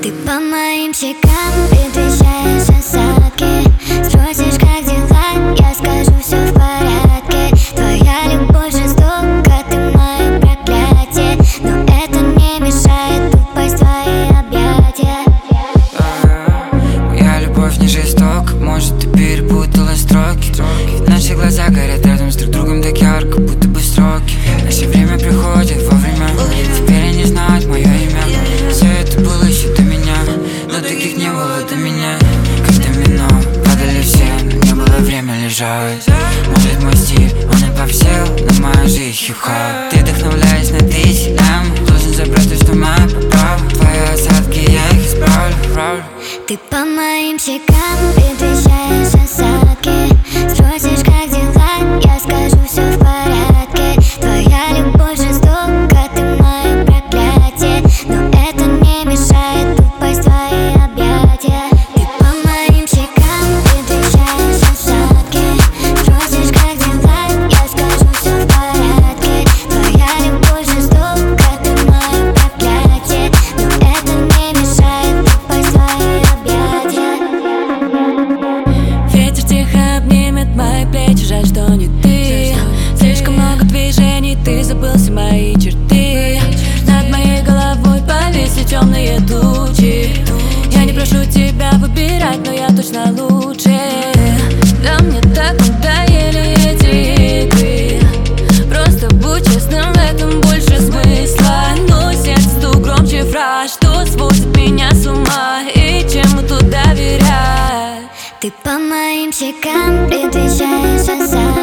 Ты по моим щекам предвещаешь осадки. Спросишь, как дела, я скажу, все в порядке. Твоя любовь жестока, ты мое проклятие, но это не мешает упасть в твои объятия. Моя любовь не жестока, может, ты перепутала строки. Наши глаза горят рядом с друг другом так ярко, будто бы строки. Наше время приходит вовремя, теперь они знают мое имя. Все это было еще до меня, но таких не было до меня. Как домино, падали все, но не было время лежать. Может, мой стиль, он и повсел, но моя жизнь хип-хоп. Ты вдохновляешь на 1000 М, должен забрать то, что моя по праву. Твои осадки, я их исправлю. Ты по моим щекам предвещаешь осадки. Спросишь, как дела, я скажу, все в порядке. Твоя любовь жестока, ты мое проклятие, но это не мешает упасть в твои объятия. Ты по моим щекам предвещаешь осадки. Спросишь, как дела, я скажу, все в порядке. Твоя любовь жестока, ты мое проклятие, но это не мешает упасть в твои объятия. Ветер тихо обнимет мои плечи, жаль, что не ты. Слишком много движений, ты забыл все мои черты. Над моей головой повисли темные тучи. Я не прошу тебя выбирать, но я точно лучше. Да мне так надоели эти игры. Просто будь честным, в этом больше смысла. Но сердце стук громче фраз, что сводит меня с ума. И чему тут доверять? Ты по моим щекам предвещаешь осадки.